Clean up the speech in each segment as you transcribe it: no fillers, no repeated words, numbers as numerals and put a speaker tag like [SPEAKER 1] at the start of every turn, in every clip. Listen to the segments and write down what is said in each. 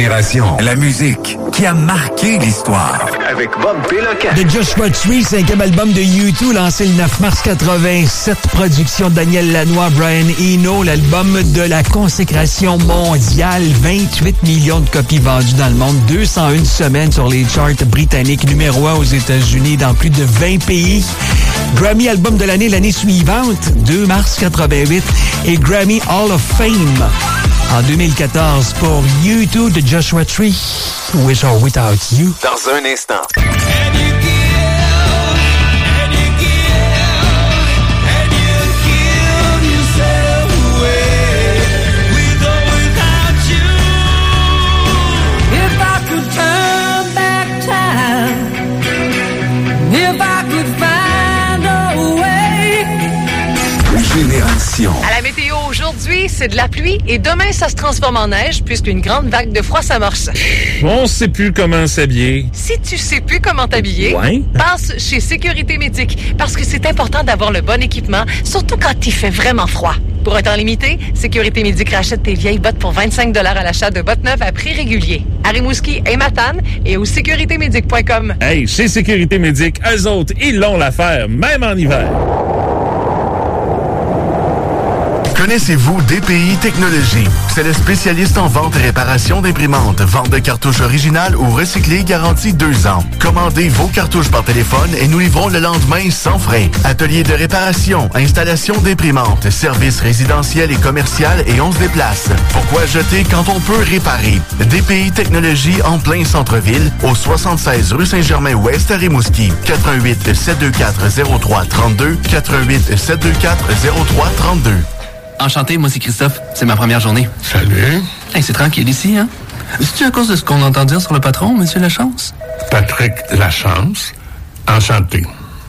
[SPEAKER 1] Génération, la musique qui a marqué l'histoire.
[SPEAKER 2] Avec Bob Péloquin.
[SPEAKER 3] The Joshua Tree, 5e album de U2, lancé le 9 mars 87, production de Daniel Lanois, Brian Eno, l'album de la consécration mondiale, 28 millions de copies vendues dans le monde, 201 semaines sur les charts britanniques, numéro 1 aux États-Unis dans plus de 20 pays. Grammy album de l'année suivante, 2 mars 88, et Grammy Hall of Fame en 2014 pour U2 de Joshua Tree, With or Without You.
[SPEAKER 2] Dans un instant.
[SPEAKER 1] Génération.
[SPEAKER 4] À la météo aujourd'hui, c'est de la pluie et demain, ça se transforme en neige puisqu'une grande vague de froid s'amorce.
[SPEAKER 5] On sait plus comment s'habiller.
[SPEAKER 4] Si tu sais plus comment t'habiller,
[SPEAKER 5] Ouais.
[SPEAKER 4] passe chez Sécurité Médic parce que c'est important d'avoir le bon équipement, surtout quand il fait vraiment froid. Pour un temps limité, Sécurité Médic rachète tes vieilles bottes pour 25 $ à l'achat de bottes neuves à prix régulier. À Rimouski et Matane et au sécuritémédic.com.
[SPEAKER 5] Hey, chez Sécurité Médic, eux autres, ils l'ont l'affaire, même en hiver.
[SPEAKER 6] Connaissez-vous DPI Technologies? C'est le spécialiste en vente et réparation d'imprimantes, vente de cartouches originales ou recyclées garantie 2 ans. Commandez vos cartouches par téléphone et nous livrons le lendemain sans frais. Atelier de réparation, installation d'imprimantes, services résidentiels et commercial et on se déplace. Pourquoi jeter quand on peut réparer? DPI Technologies en plein centre-ville, au 76 rue Saint-Germain-Ouest à Rimouski. 88 724 0332, 88 724 0332.
[SPEAKER 7] Enchanté, moi c'est Christophe. C'est ma première journée.
[SPEAKER 8] Salut.
[SPEAKER 7] Hey, c'est tranquille ici, hein? C'est-tu à cause de ce qu'on entend dire sur le patron, Monsieur Lachance?
[SPEAKER 8] Patrick Lachance. Enchanté.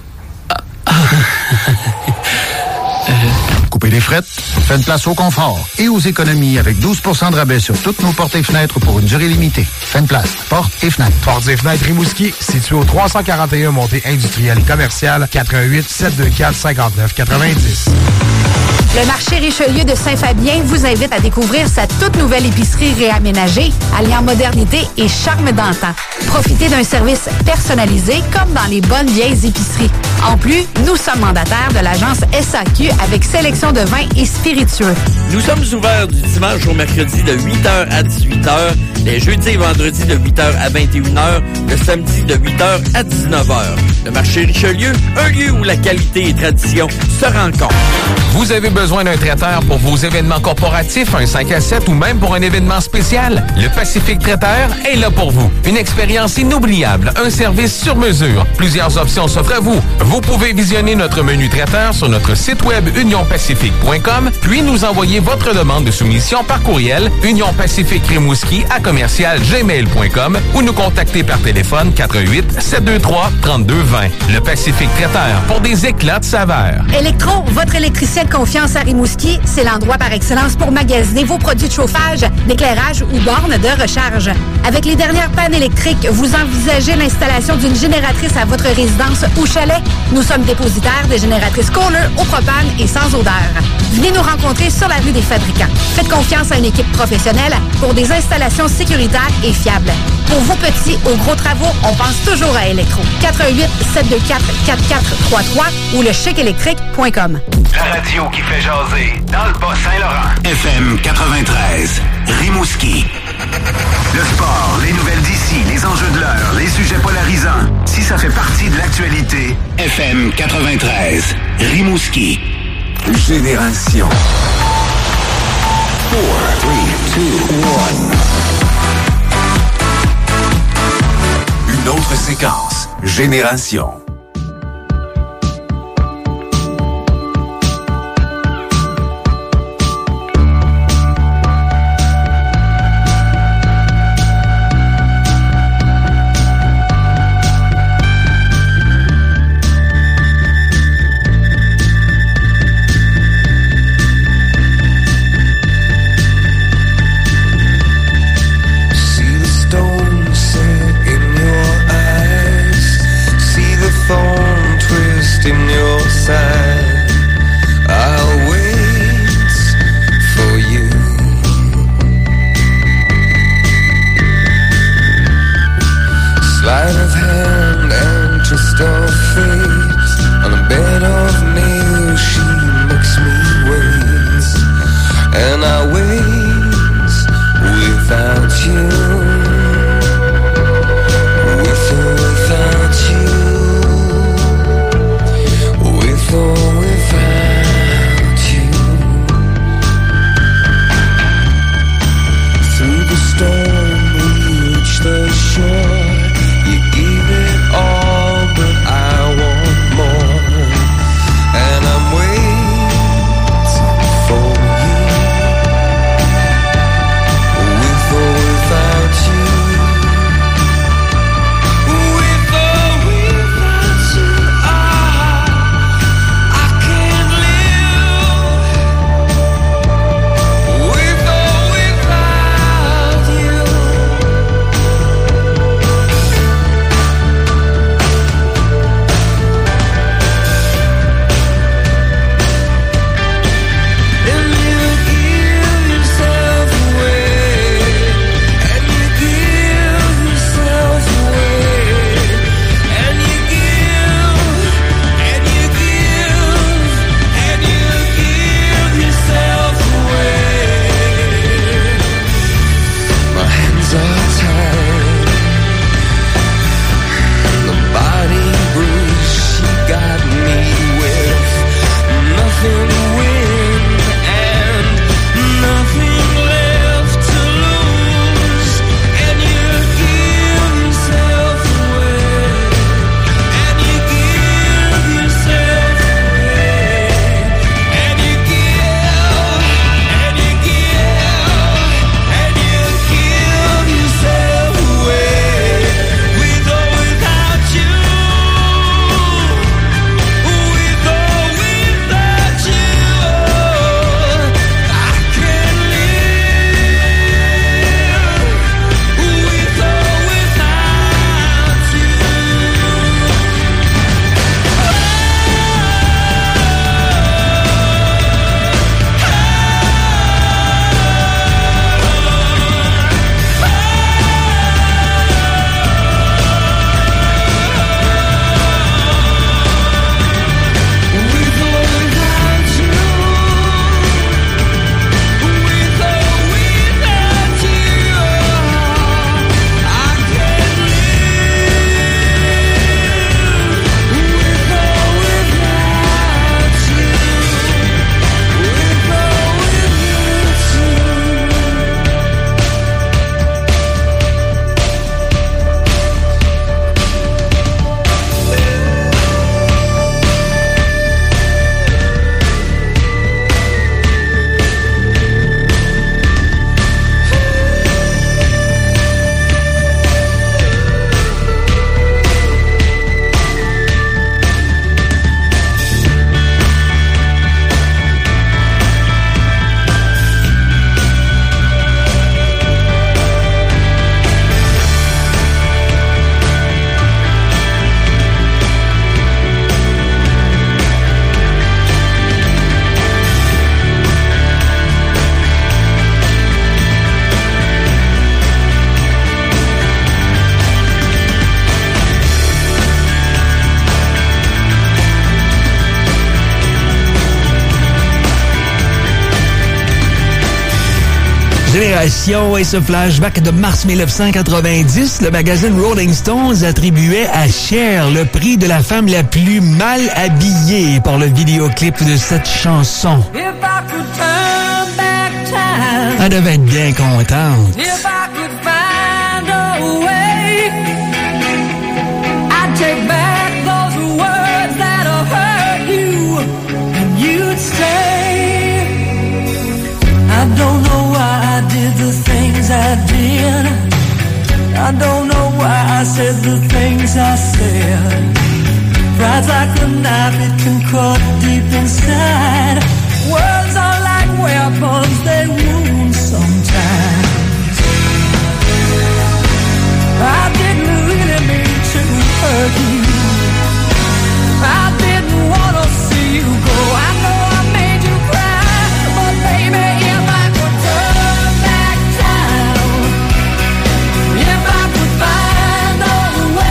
[SPEAKER 9] Coupez les frettes, faites place au confort et aux économies avec 12 % de rabais sur toutes nos portes et fenêtres pour une durée limitée. Faites place, portes et fenêtres.
[SPEAKER 10] Portes et fenêtres Rimouski, situé au 341 Montée industrielle et commerciale, 88 724 59 90.
[SPEAKER 11] Le marché Richelieu de Saint-Fabien vous invite à découvrir sa toute nouvelle épicerie réaménagée, alliant modernité et charme d'antan. Profitez d'un service personnalisé comme dans les bonnes vieilles épiceries. En plus, nous sommes mandataires de l'agence SAQ avec sélection de vins et spiritueux.
[SPEAKER 12] Nous sommes ouverts du dimanche au mercredi de 8h à 18h, les jeudis et vendredis de 8h à 21h, le samedi de 8h à 19h. Le marché Richelieu, un lieu où la qualité et tradition se rencontrent.
[SPEAKER 13] Vous avez besoin d'un traiteur pour vos événements corporatifs, un 5 à 7 ou même pour un événement spécial? Le Pacifique Traiteur est là pour vous. Une expérience inoubliable, un service sur mesure. Plusieurs options s'offrent à vous. Vous pouvez visionner notre menu traiteur sur notre site web unionpacifique.com, puis nous envoyer votre demande de soumission par courriel unionpacifique-rimouski@gmail.com ou nous contacter par téléphone 88 723 32 20. Le Pacifique Traiteur pour des éclats de saveur.
[SPEAKER 11] Electro, votre électricien de confiance à Rimouski, c'est l'endroit par excellence pour magasiner vos produits de chauffage, d'éclairage ou bornes de recharge. Avec les dernières pannes électriques, vous envisagez l'installation d'une génératrice à votre résidence ou chalet? Nous sommes dépositaires des génératrices Kohler au propane et sans odeur. Venez nous rencontrer sur la rue des Fabricants. Faites confiance à une équipe professionnelle pour des installations sécuritaires et fiables. Pour vos petits ou gros travaux, on pense toujours à Electro. 88 724 4433 ou le chicelectrique.com.
[SPEAKER 2] La radio qui fait jaser dans le Bas-Saint-Laurent. FM 93, Rimouski. Le sport, les nouvelles d'ici, les enjeux de l'heure, les sujets polarisants. Si ça fait partie de l'actualité, FM 93, Rimouski.
[SPEAKER 1] Génération. 4, 3, 2, 1. Une autre séquence. Génération.
[SPEAKER 14] See the stone set in your eyes. See the Sleight of hand and twist of fate. On a bed of nails she makes me wait. And I wait without you. With or without you. With or without you. Through the storm we reach the shore. You gave it all, but I want more. And I'm waiting for you. With or without you. With or without you. I can't live. With or without you. And you give yourself away. And you give yourself away. And you give. And you give. And you give yourself away. My hands are tied. The body bruise she got me with. Nothing to win and nothing left to lose. And you give yourself away. And you give yourself away. And you give. And you give. And you give yourself away. With or without you. With or without you. I can't live. With or without you. With or without you. With or without you. I can't live. With or without you. With or
[SPEAKER 3] Génération et ce flashback de mars 1990, le magazine Rolling Stones attribuait à Cher le prix de la femme la plus mal habillée pour le vidéoclip de cette chanson.
[SPEAKER 14] If I could turn back time.
[SPEAKER 3] Elle devait être bien contente.
[SPEAKER 14] If I could find a way, I'd take back those words that have hurt you, and you'd say, I don't know why I did the things I did. I don't know why I said the things I said. Pride's like a knife, it can cut deep inside. Words are like weapons, they wound sometimes. I didn't really mean to hurt you. I didn't want to see you go. I know I made you cry, but baby, if I could turn back time, if I could find a way.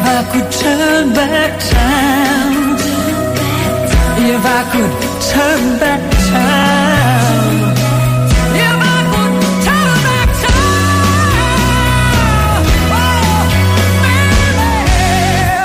[SPEAKER 14] I could turn back time, if I could turn back time, if I could turn back time, oh, baby.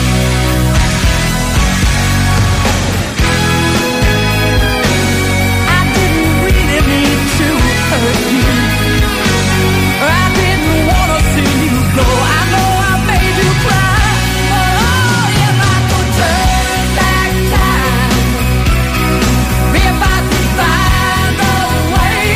[SPEAKER 14] I didn't really mean to hurt you, I didn't want to see you go. I know I made you cry, but oh, if I could turn back time, if I could find a way,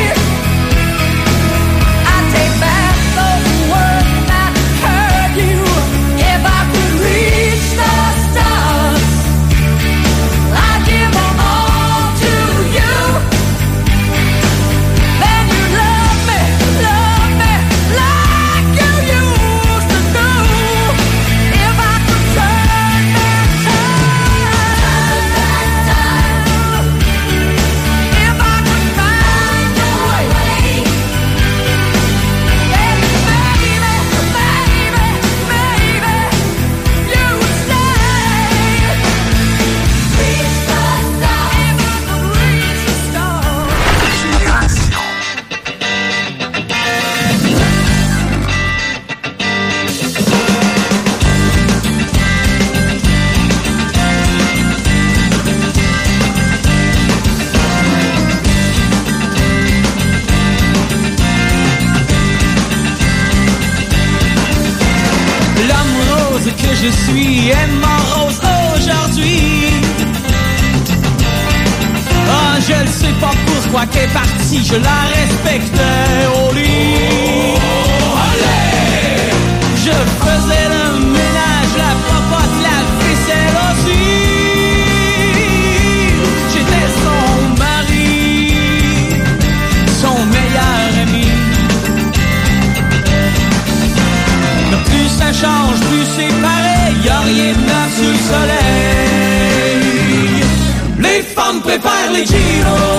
[SPEAKER 14] I'd take back those words that hurt you. If I could reach the stars, I'd give them all to you. Then you love me like you used to do. If I could turn back time, if I could find a way, then baby, you would stay. Reach the stars, if I could reach the stars.
[SPEAKER 15] L'homme rose que je suis est mort rose aujourd'hui. Ah, je ne sais pas pourquoi qu'elle est partie, je la respectais au lit. Je faisais le ménage, la popote, la vaisselle aussi. J'étais son mari, son meilleur ami. Mais plus ça change, plus c'est pareil, y'a rien de neuf sous le soleil. Les femmes préfèrent les gyros.